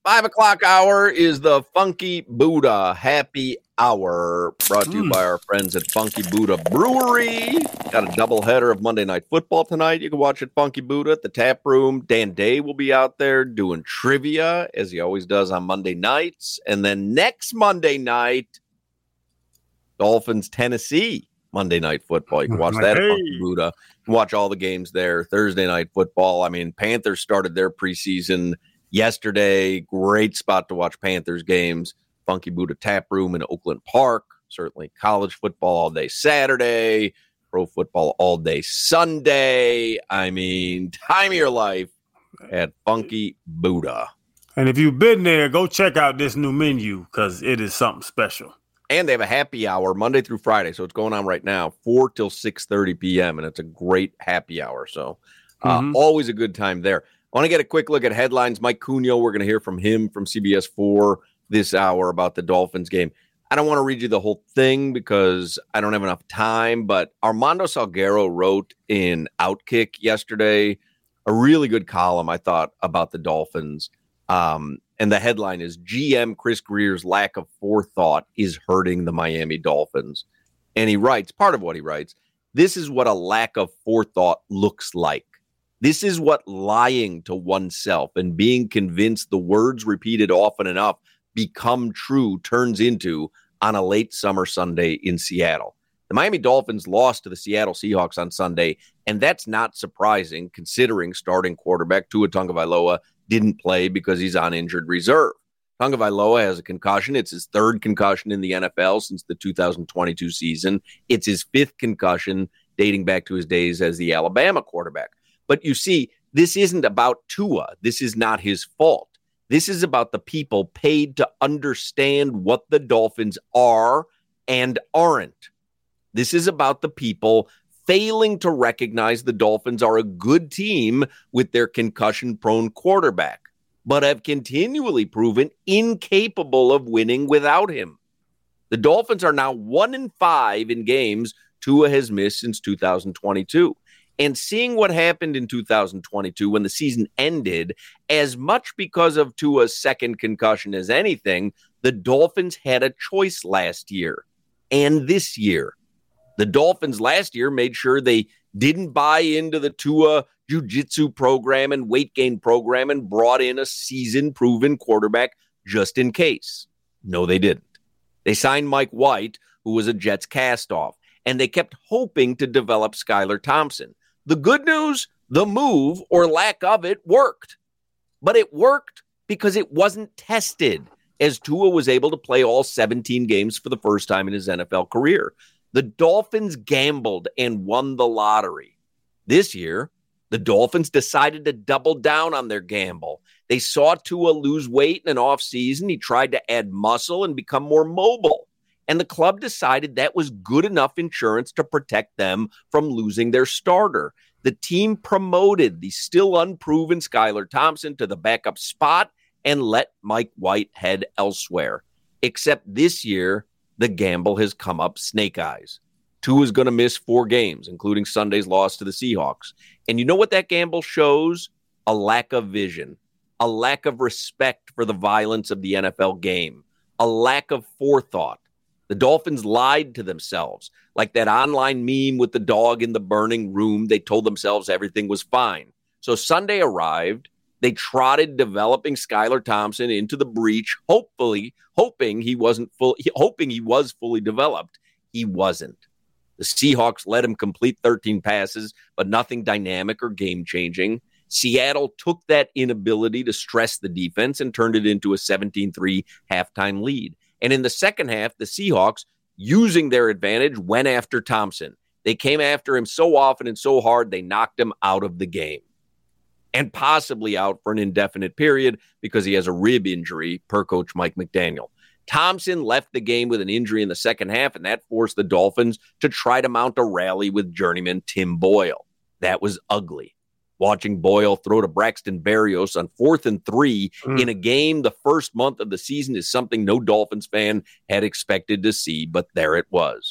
5 o'clock hour is the Funky Buddha Happy Hour, brought to you by our friends at Funky Buddha Brewery. Got a doubleheader of Monday Night Football tonight. You can watch at Funky Buddha at the tap room. Dan Day will be out there doing trivia, as he always does on Monday nights. And then next Monday night, Dolphins, Tennessee, Monday Night Football. You can watch that at Funky Buddha. You can watch all the games there. Thursday Night Football. I mean, Panthers started their preseason yesterday. Great spot to watch Panthers games. Funky Buddha Tap Room in Oakland Park. Certainly college football all day Saturday. Pro football all day Sunday. I mean, time of your life at Funky Buddha. And if you've been there, go check out this new menu because it is something special. And they have a happy hour Monday through Friday. So it's going on right now, 4 till 6:30 p.m. And it's a great happy hour. So always a good time there. I want to get a quick look at headlines. Mike Cunio, we're going to hear from him from CBS 4 this hour about the Dolphins game. I don't want to read you the whole thing because I don't have enough time, but Armando Salguero wrote in Outkick yesterday a really good column, I thought, about the Dolphins. And the headline is GM Chris Grier's lack of forethought is hurting the Miami Dolphins. And he writes, part of what he writes, this is what a lack of forethought looks like. This is what lying to oneself and being convinced the words repeated often enough become true turns into on a late summer Sunday in Seattle. The Miami Dolphins lost to the Seattle Seahawks on Sunday, and that's not surprising considering starting quarterback Tua Tagovailoa didn't play because he's on injured reserve. Tagovailoa has a concussion. It's his third concussion in the NFL since the 2022 season. It's his fifth concussion dating back to his days as the Alabama quarterback. But you see, this isn't about Tua. This is not his fault. This is about the people paid to understand what the Dolphins are and aren't. This is about the people failing to recognize the Dolphins are a good team with their concussion-prone quarterback, but have continually proven incapable of winning without him. The Dolphins are now 1-5 in games Tua has missed since 2022. And seeing what happened in 2022 when the season ended, as much because of Tua's second concussion as anything, the Dolphins had a choice last year and this year. The Dolphins last year made sure they didn't buy into the Tua jiu-jitsu program and weight gain program and brought in a season-proven quarterback just in case. No, they didn't. They signed Mike White, who was a Jets cast-off, and they kept hoping to develop Skylar Thompson. The good news, the move or lack of it worked. But it worked because it wasn't tested, as Tua was able to play all 17 games for the first time in his NFL career. The Dolphins gambled and won the lottery. This year, the Dolphins decided to double down on their gamble. They saw Tua lose weight in an offseason. He tried to add muscle and become more mobile. And the club decided that was good enough insurance to protect them from losing their starter. The team promoted the still unproven Skylar Thompson to the backup spot and let Mike White head elsewhere. Except this year, the gamble has come up snake eyes. Tua is going to miss 4 games, including Sunday's loss to the Seahawks. And you know what that gamble shows? A lack of vision, a lack of respect for the violence of the NFL game, a lack of forethought. The Dolphins lied to themselves, like that online meme with the dog in the burning room. They told themselves everything was fine. So Sunday arrived. They trotted developing Skylar Thompson into the breach, hoping he was fully developed. He wasn't. The Seahawks let him complete 13 passes, but nothing dynamic or game-changing. Seattle took that inability to stress the defense and turned it into a 17-3 halftime lead. And in the second half, the Seahawks, using their advantage, went after Thompson. They came after him so often and so hard, they knocked him out of the game. And possibly out for an indefinite period because he has a rib injury, per Coach Mike McDaniel. Thompson left the game with an injury in the second half, and that forced the Dolphins to try to mount a rally with journeyman Tim Boyle. That was ugly. Watching Boyle throw to Braxton Berrios on 4th and 3 in a game the first month of the season is something no Dolphins fan had expected to see, but there it was.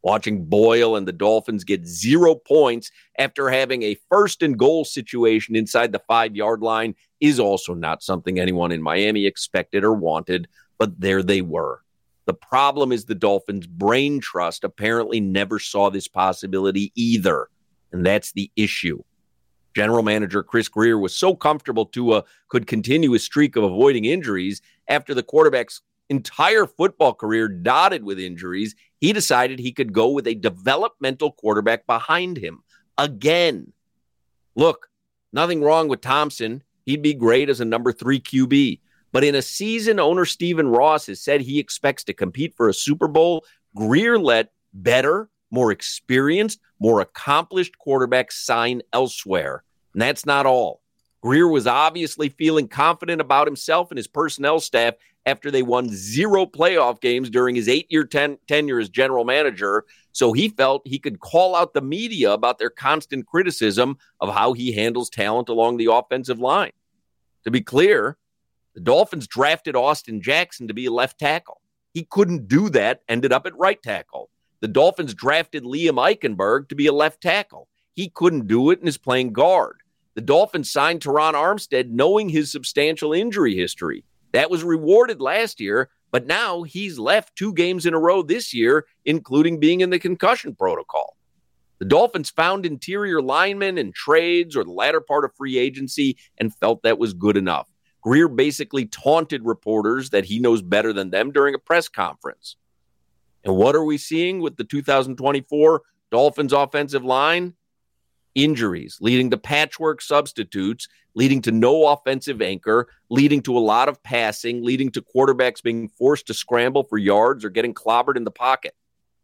Watching Boyle and the Dolphins get 0 points after having a 1st and goal situation inside the 5-yard line is also not something anyone in Miami expected or wanted, but there they were. The problem is the Dolphins' brain trust apparently never saw this possibility either, and that's the issue. General manager Chris Grier was so comfortable Tua could continue his streak of avoiding injuries after the quarterback's entire football career dotted with injuries. He decided he could go with a developmental quarterback behind him again. Look, nothing wrong with Thompson. He'd be great as a number 3 QB. But in a season, owner Stephen Ross has said he expects to compete for a Super Bowl. Grier let better, more experienced, more accomplished quarterbacks sign elsewhere. And that's not all. Grier was obviously feeling confident about himself and his personnel staff after they won 0 playoff games during his 8-year tenure as general manager. So he felt he could call out the media about their constant criticism of how he handles talent along the offensive line. To be clear, the Dolphins drafted Austin Jackson to be a left tackle. He couldn't do that, ended up at right tackle. The Dolphins drafted Liam Eichenberg to be a left tackle. He couldn't do it and is playing guard. The Dolphins signed Teron Armstead knowing his substantial injury history. That was rewarded last year, but now he's left 2 games in a row this year, including being in the concussion protocol. The Dolphins found interior linemen in trades or the latter part of free agency and felt that was good enough. Grier basically taunted reporters that he knows better than them during a press conference. And what are we seeing with the 2024 Dolphins offensive line? Injuries, leading to patchwork substitutes, leading to no offensive anchor, leading to a lot of passing, leading to quarterbacks being forced to scramble for yards or getting clobbered in the pocket.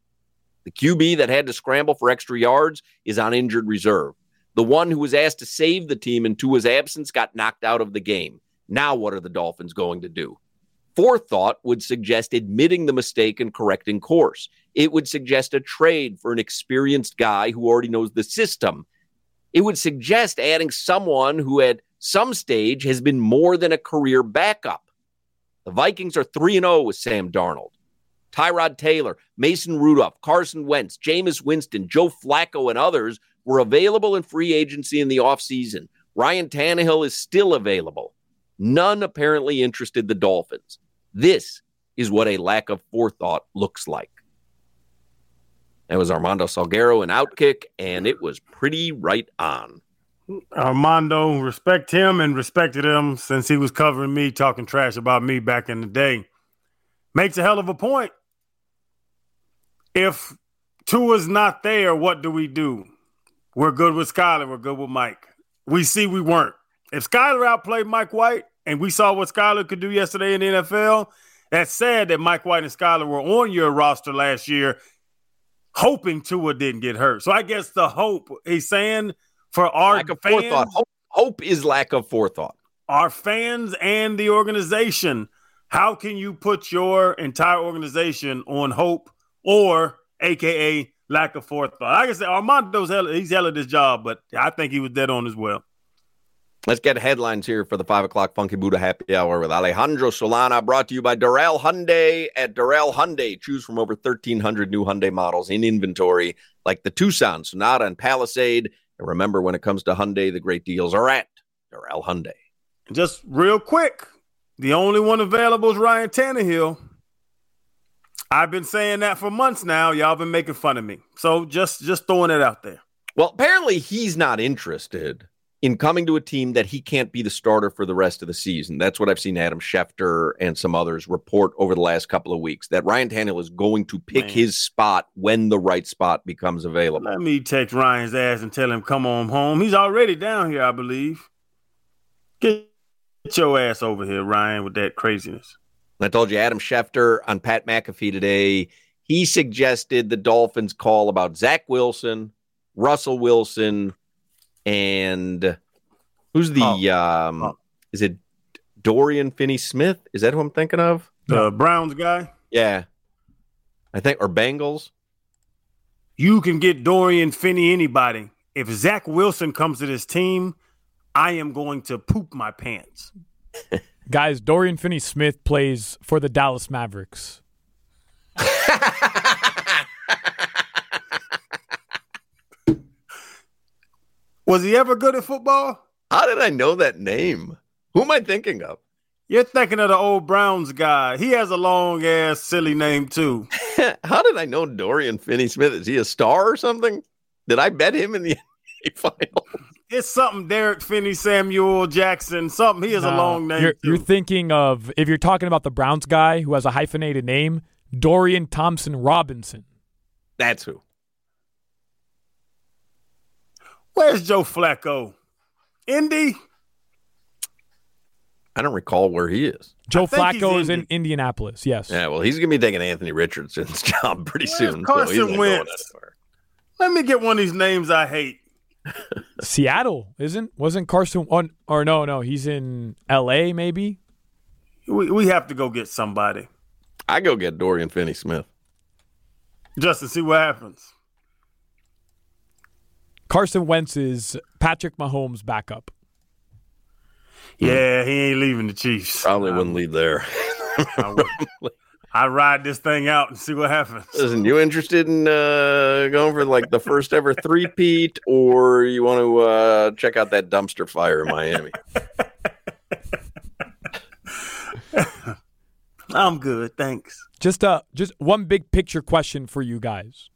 The QB that had to scramble for extra yards is on injured reserve. The one who was asked to save the team in Tua's absence got knocked out of the game. Now what are the Dolphins going to do? Forethought would suggest admitting the mistake and correcting course. It would suggest a trade for an experienced guy who already knows the system. It would suggest adding someone who at some stage has been more than a career backup. The Vikings are 3-0 with Sam Darnold. Tyrod Taylor, Mason Rudolph, Carson Wentz, Jameis Winston, Joe Flacco, and others were available in free agency in the offseason. Ryan Tannehill is still available. None apparently interested the Dolphins. This is what a lack of forethought looks like. That was Armando Salguero in Outkick, and it was pretty right on. Armando, respect him and respected him since he was covering me, talking trash about me back in the day. Makes a hell of a point. If Tua's not there, what do? We're good with Skyler. We're good with Mike. We see we weren't. If Skyler outplayed Mike White, and we saw what Skyler could do yesterday in the NFL, that's sad that Mike White and Skyler were on your roster last year, hoping Tua didn't get hurt. So I guess the hope, he's saying, for our lack of fans, forethought. Hope is lack of forethought. Our fans and the organization, how can you put your entire organization on hope or AKA lack of forethought? Like I said, Armando's he's hell of this job, but I think he was dead on as well. Let's get headlines here for the 5 o'clock Funky Buddha Happy Hour with Alejandro Solana, brought to you by Darrell Hyundai. At Darrell Hyundai, choose from over 1,300 new Hyundai models in inventory, like the Tucson, Sonata, and Palisade. And remember, when it comes to Hyundai, the great deals are at Darrell Hyundai. Just real quick, the only one available is Ryan Tannehill. I've been saying that for months now. Y'all been making fun of me. So just throwing it out there. Well, apparently he's not interested in coming to a team that he can't be the starter for the rest of the season. That's what I've seen Adam Schefter and some others report over the last couple of weeks, that Ryan Tannehill is going to pick his spot when the right spot becomes available. Let me text Ryan's ass and tell him, come on home. He's already down here, I believe. Get your ass over here, Ryan, with that craziness. I told you, Adam Schefter on Pat McAfee today, he suggested the Dolphins call about Zach Wilson, Russell Wilson, and who's the is it Dorian Finney-Smith? Is that who I'm thinking of? The Browns guy? Yeah. I think, or Bengals. You can get Dorian Finney anybody. If Zach Wilson comes to this team, I am going to poop my pants. Guys, Dorian Finney-Smith plays for the Dallas Mavericks. Was he ever good at football? How did I know that name? Who am I thinking of? You're thinking of the old Browns guy. He has a long-ass, silly name, too. How did I know Dorian Finney-Smith? Is he a star or something? Did I bet him in the NBA final? It's something Derek Finney, Samuel Jackson, something. He has a long name, You're thinking of, if you're talking about the Browns guy who has a hyphenated name, Dorian Thompson-Robinson. That's who. Where's Joe Flacco? Indy? I don't recall where he is. Joe Flacco is in Indianapolis, yes. Yeah, well, he's going to be taking Anthony Richardson's job pretty soon. Carson Wentz? Let me get one of these names I hate. Seattle, wasn't Carson on, or no, he's in LA maybe? We have to go get somebody. I go get Dorian Finney-Smith. Just to see what happens. Carson Wentz is Patrick Mahomes' backup. Yeah, he ain't leaving the Chiefs. Probably wouldn't leave there. I ride this thing out and see what happens. Listen, you interested in going for like the first ever three-peat, or you want to check out that dumpster fire in Miami? I'm good, thanks. Just one big picture question for you guys.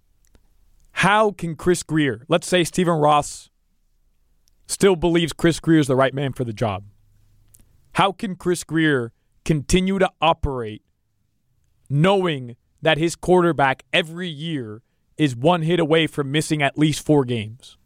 How can Chris Grier, let's say Stephen Ross still believes Chris Grier is the right man for the job. How can Chris Grier continue to operate knowing that his quarterback every year is one hit away from missing at least 4 games?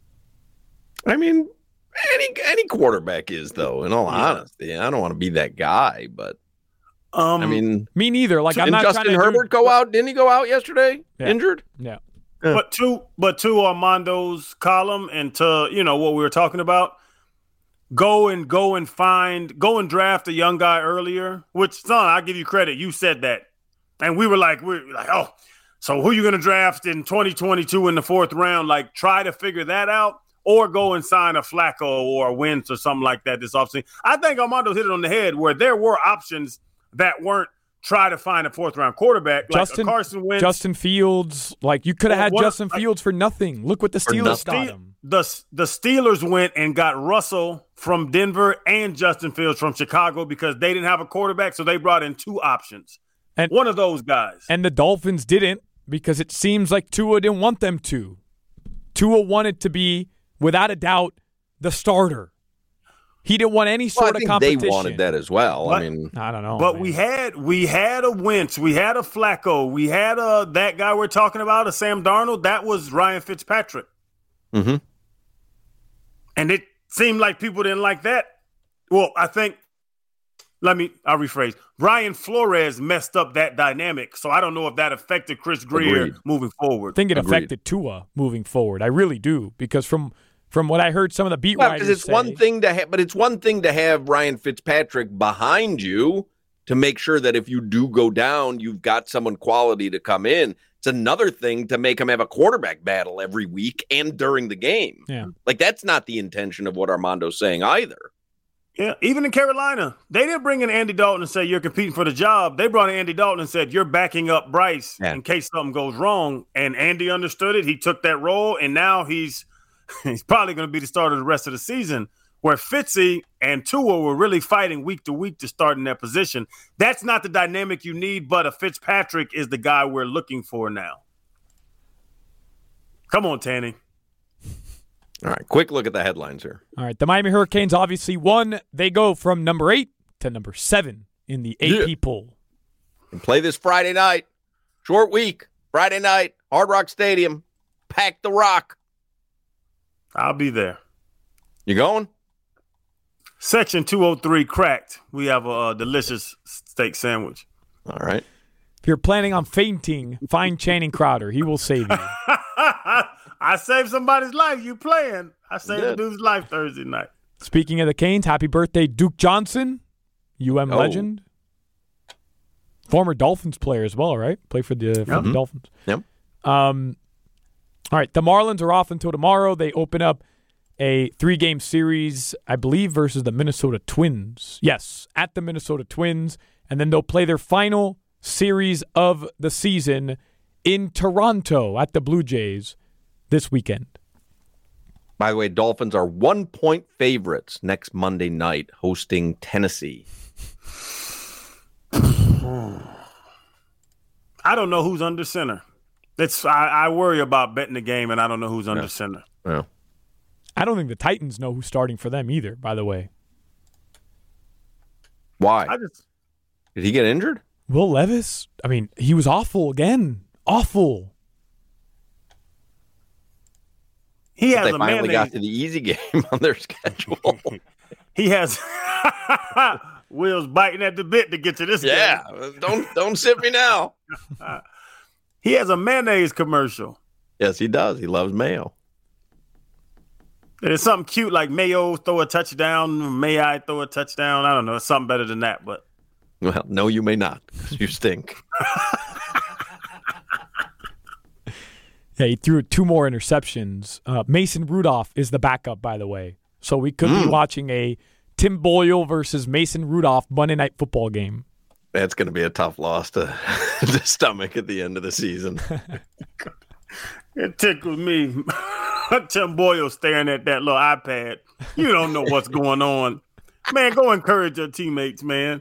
I mean, any quarterback is, though, in all honesty. I don't want to be that guy, but I mean, me neither. Like, I'm not Justin trying to Herbert go out? Didn't he go out yesterday? Yeah. Injured? Yeah. But to Armando's column and to, what we were talking about, go and draft a young guy earlier, which, son, I'll give you credit. You said that. And we're like, oh, so who are you going to draft in 2022 in the 4th round? Like, try to figure that out, or go and sign a Flacco or a Wentz or something like that this offseason. I think Armando hit it on the head where there were options that weren't try to find a 4th-round quarterback, like Carson Wentz. Justin Fields. Like, you could have had Justin Fields for nothing. Look what the Steelers got him. The Steelers went and got Russell from Denver and Justin Fields from Chicago because they didn't have a quarterback, so they brought in 2 options. And one of those guys. And the Dolphins didn't because it seems like Tua didn't want them to. Tua wanted to be, without a doubt, the starter. He didn't want any sort of competition. They wanted that as well. I mean, I don't know. But man. we had a Wentz, we had a Flacco, we had that guy we're talking about, a Sam Darnold. That was Ryan Fitzpatrick. Mm-hmm. And it seemed like people didn't like that. Well, I think. I'll rephrase. Brian Flores messed up that dynamic, so I don't know if that affected Chris Grier moving forward. I think it affected Tua moving forward. I really do, because from what I heard some of the beat writers it's say, one thing to have, but it's one thing to have Ryan Fitzpatrick behind you to make sure that if you do go down, you've got someone quality to come in. It's another thing to make him have a quarterback battle every week and during the game. Yeah. Like, that's not the intention of what Armando's saying either. Yeah, even in Carolina, they didn't bring in Andy Dalton and say you're competing for the job. They brought in Andy Dalton and said you're backing up Bryce in case something goes wrong. And Andy understood it. He took that role, and now he's probably going to be the starter the rest of the season, where Fitzy and Tua were really fighting week to week to start in that position. That's not the dynamic you need, but a Fitzpatrick is the guy we're looking for now. Come on, Tanny. All right, quick look at the headlines here. All right, the Miami Hurricanes obviously won. They go from number 8 to number 7 in the AP poll. And play this Friday night. Short week. Friday night, Hard Rock Stadium. Pack the Rock. I'll be there. You going? Section 203 cracked. We have a delicious steak sandwich. All right. If you're planning on fainting, find Channing Crowder. He will save you. I saved somebody's life. You playing. I saved the dude's life Thursday night. Speaking of the Canes, happy birthday, Duke Johnson, legend. Former Dolphins player as well, right? Played for the Dolphins. Yep. All right, the Marlins are off until tomorrow. They open up a 3-game series, I believe, versus the Minnesota Twins. Yes, at the Minnesota Twins. And then they'll play their final series of the season in Toronto at the Blue Jays this weekend. By the way, Dolphins are 1-point favorites next Monday night hosting Tennessee. I don't know who's under center. I worry about betting the game, and I don't know who's under center. Yeah. I don't think the Titans know who's starting for them either, by the way. Why? Did he get injured? Will Levis? I mean, he was awful again. Awful. They finally got to the easy game on their schedule. He has Will's biting at the bit to get to this game. Yeah, don't sit me now. He has a mayonnaise commercial. Yes, he does. He loves mayo. There's something cute like Mayo throw a touchdown, may I throw a touchdown? I don't know. It's something better than that, but. Well, no, you may not. You stink. Yeah, he threw 2 more interceptions. Mason Rudolph is the backup, by the way. So we could be watching a Tim Boyle versus Mason Rudolph Monday Night Football game. That's going to be a tough loss to stomach at the end of the season. It tickled me. Tim Boyle staring at that little iPad. You don't know what's going on. Man, go encourage your teammates, man.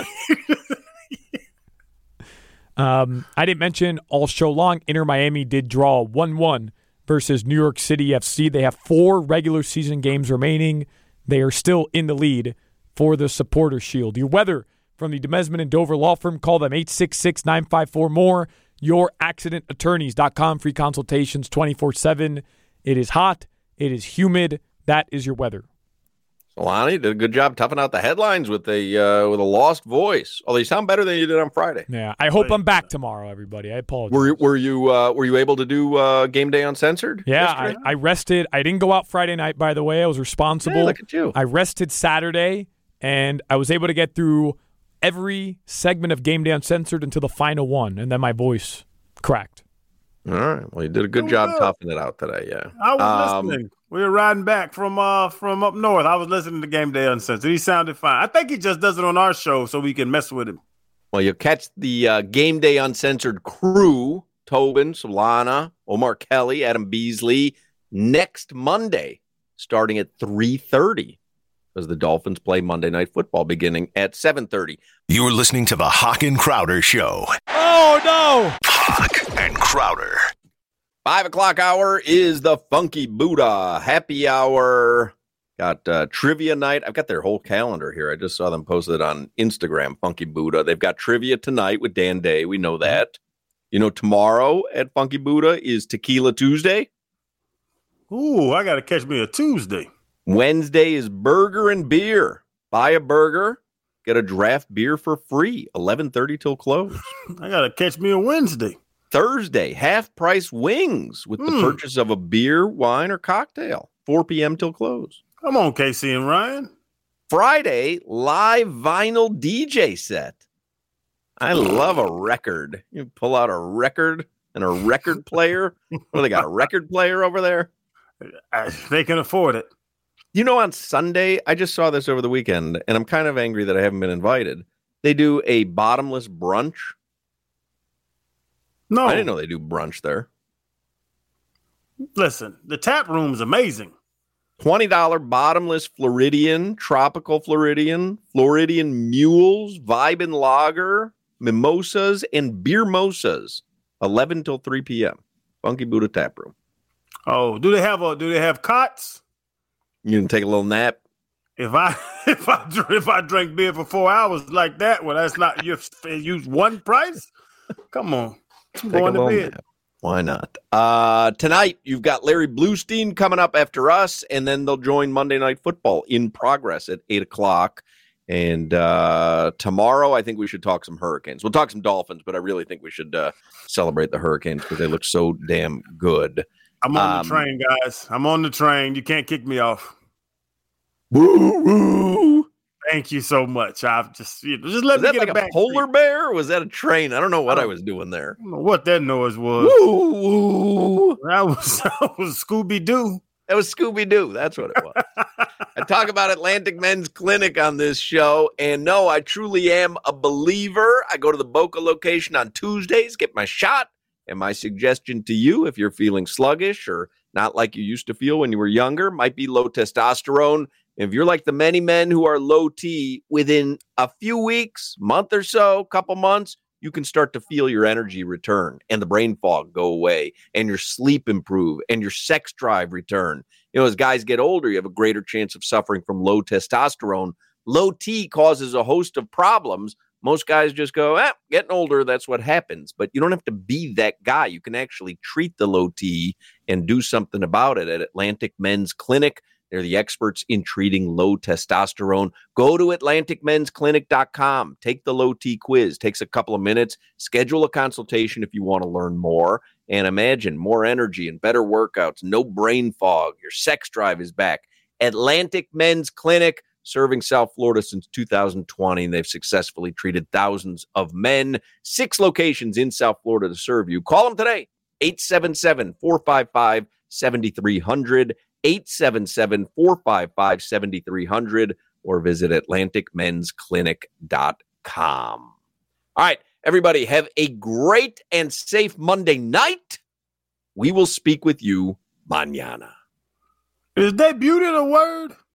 I didn't mention all show long, Inter Miami did draw 1-1 versus New York City FC. They have 4 regular season games remaining. They are still in the lead for the Supporter Shield. Your weather from the Demesman and Dover Law Firm. Call them 866-954-MORE. YourAccidentAttorneys.com. Free consultations 24/7. It is hot. It is humid. That is your weather. Lonnie did a good job toughing out the headlines with a lost voice. Although you sound better than you did on Friday. Yeah, I hope I'm back tomorrow, everybody. I apologize. Were you able to do Game Day Uncensored? Yeah, I rested. I didn't go out Friday night, by the way. I was responsible. Hey, look at you. I rested Saturday, and I was able to get through every segment of Game Day Uncensored until the final one, and then my voice cracked. All right. Well, you did a good job toughing it out today. Yeah, I was listening. We were riding back from up north. I was listening to Game Day Uncensored. He sounded fine. I think he just does it on our show so we can mess with him. Well, you'll catch the Game Day Uncensored crew, Tobin, Solana, Omar Kelly, Adam Beasley, next Monday, starting at 3:30, as the Dolphins play Monday Night Football beginning at 7:30. You're listening to the Hawk and Crowder Show. Oh, no! Hawk and Crowder. 5 o'clock hour is the Funky Buddha happy hour. Got trivia night. I've got their whole calendar here. I just saw them posted on Instagram, Funky Buddha. They've got trivia tonight with Dan Day. We know that. You know, tomorrow at Funky Buddha is Tequila Tuesday. Ooh, I got to catch me a Tuesday. Wednesday is burger and beer. Buy a burger, get a draft beer for free, 11:30 till close. I got to catch me a Wednesday. Thursday, half-price wings with the purchase of a beer, wine, or cocktail, 4 p.m. till close. Come on, Casey and Ryan. Friday, live vinyl DJ set. I love a record. You pull out a record and a record player. Well, they got a record player over there? They can afford it. You know, on Sunday, I just saw this over the weekend, and I'm kind of angry that I haven't been invited. They do a bottomless brunch. No. I didn't know they do brunch there. Listen, the tap room's amazing. $20 bottomless Floridian, tropical Floridian mules, Vibin Lager, mimosas, and beer mosas, 11 till 3 p.m. Funky Buddha Tap Room. Oh, do they have cots? You can take a little nap. If I drink beer for 4 hours like that, well, that's not you use one price. Come on. I'm going to bed. Nap. Why not? Tonight, you've got Larry Bluestein coming up after us, and then they'll join Monday Night Football in progress at 8 o'clock. And tomorrow, I think we should talk some Hurricanes. We'll talk some Dolphins, but I really think we should celebrate the Hurricanes because they look so damn good. I'm on the train, guys. I'm on the train. You can't kick me off. Woo, woo. Thank you so much. I've just let me get like it back. A polar bear, or was that a train? I don't know what I was doing there. I don't know what that noise was. Woo, woo. That was Scooby Doo. That was Scooby Doo. That's what it was. I talk about Atlantic Men's Clinic on this show, and no, I truly am a believer. I go to the Boca location on Tuesdays, get my shot, and my suggestion to you, if you're feeling sluggish or not like you used to feel when you were younger, might be low testosterone. If you're like the many men who are low T, within a few weeks, month or so, couple months, you can start to feel your energy return and the brain fog go away and your sleep improve and your sex drive return. You know, as guys get older, you have a greater chance of suffering from low testosterone. Low T causes a host of problems. Most guys just go, getting older, that's what happens. But you don't have to be that guy. You can actually treat the low T and do something about it at Atlantic Men's Clinic. They're the experts in treating low testosterone. Go to AtlanticMen'sClinic.com. Take the low T quiz. Takes a couple of minutes. Schedule a consultation if you want to learn more. And imagine more energy and better workouts. No brain fog. Your sex drive is back. Atlantic Men's Clinic, serving South Florida since 2020. And they've successfully treated thousands of men. 6 locations in South Florida to serve you. Call them today. 877-455-7300. 877-455-7300 or visit AtlanticMen'sClinic.com. All right, everybody, have a great and safe Monday night. We will speak with you mañana. Is debuted a word?